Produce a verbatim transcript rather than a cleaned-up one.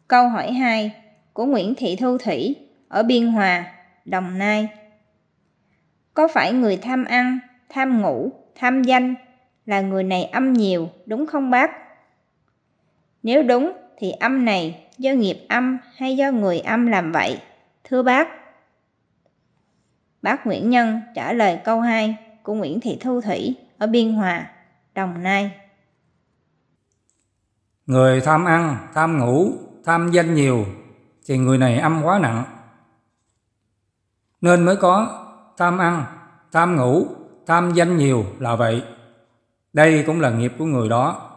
Câu hỏi hai của Nguyễn Thị Thu Thủy ở Biên Hòa, Đồng Nai. Có phải người tham ăn, tham ngủ, tham danh là người này âm nhiều, đúng không bác? Nếu đúng thì âm này do nghiệp âm hay do người âm làm vậy? Thưa bác. Bác Nguyễn Nhân trả lời câu hai của Nguyễn Thị Thu Thủy ở Biên Hòa, Đồng Nai. Người tham ăn, tham ngủ, tham danh nhiều thì người này âm quá nặng, nên mới có tham ăn, tham ngủ, tham danh nhiều là vậy. Đây cũng là nghiệp của người đó.